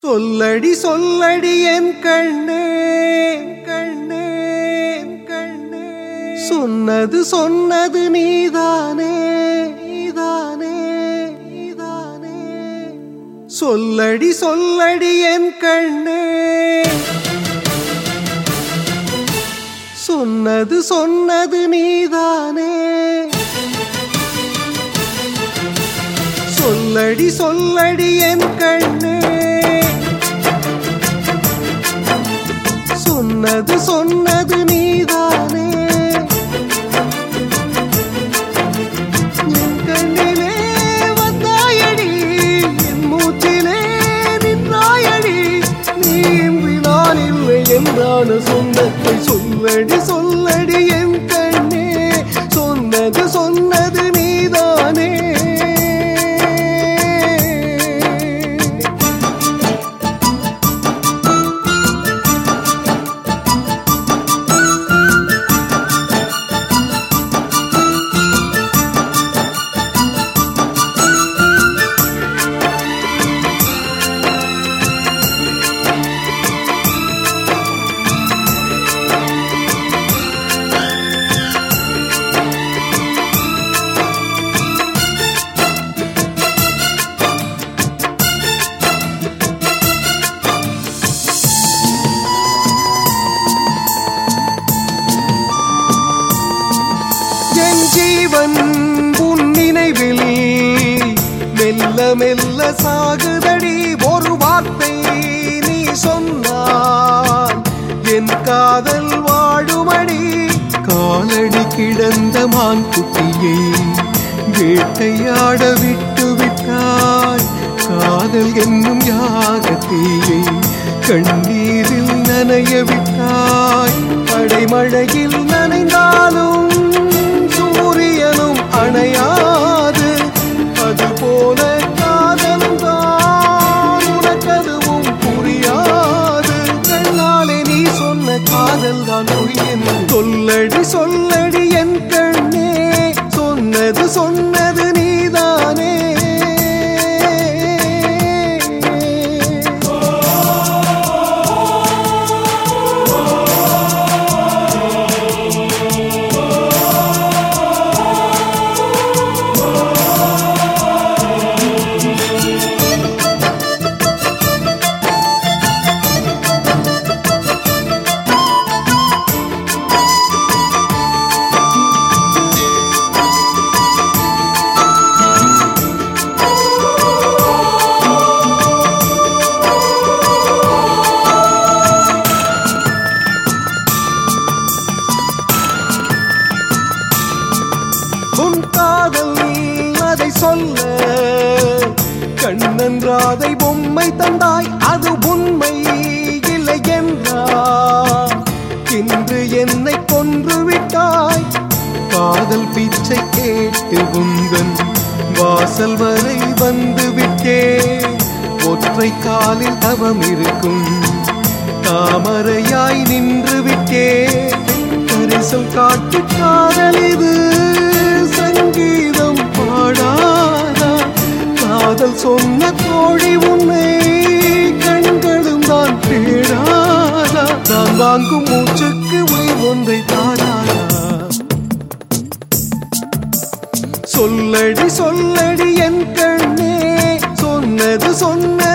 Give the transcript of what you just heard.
சொல்லடி சொல்லடி என் கண்ணே கண்ணே கண்ணே, சொன்னது சொன்னது நீதானே நீதானே நீதானே. சொல்லடி சொல்லடி என் கண்ணே, சொன்னது சொன்னது நீதானே. சொல்லடி சொல்லடி என் கண்ணே, சொன்னது சொன்னது நீதானே. என் கண்ணிலே வந்தாயடி, என் மூச்சிலே நின்றாயடி, நீ இன்றி நான் இல்லை என்றான சொந்தத்தை. சொல்லடி சொல்லடி என் கண்ணே, சொன்னது சொன்னது நீதானே. ஜீவன் உன் நினைவில் மெல்ல மெல்ல சாகுதடி. ஒரு வார்த்தை நீ சொன்னால் என் காதல் வாழுமடி. காலடி கிடந்த மான் குட்டியை வேட்டையாட விட்டு விட்டாய். காதல் என்னும் யாகத்தீயை கண்ணீரில் நனைய விட்டாய். அடைமழையில் நனைந்தாலும் சூரியனும் அணையாது. அதுபோல காதலும் தான் உனக்கதுவும் புரியாது. கண்ணாலே நீ சொன்ன காதல் தான் புரியும். சொல்லடி சொல்லடி என் கண்ணே, சொன்னது சொன்னது நீதானே. உன் காதல் அதை சொல்ல கண்ணன் ராதை பொம்மை தந்தாய். அது உண்மை இல்லை என்றால் இன்று என்னை கொன்று விட்டாய். காதல் பிச்சை கேட்டு உந்தன் வாசல் வரை வந்து விட்டேன். ஒற்றை காலில் தவம் இருக்கும் தாமரையாய் நின்று விட்டேன். பரிசல் காட்டு காதல் இது சங்கீதம் பாடாதா. காதல் சொன்ன தோழி உன்னை கண்களும் தான் தேடாதா. நான் வாங்கும் மூச்சுக்கு உயிர் ஒன்றை தாராதா. சொல்லடி சொல்லடி என் கண்ணே, சொன்னது சொன்ன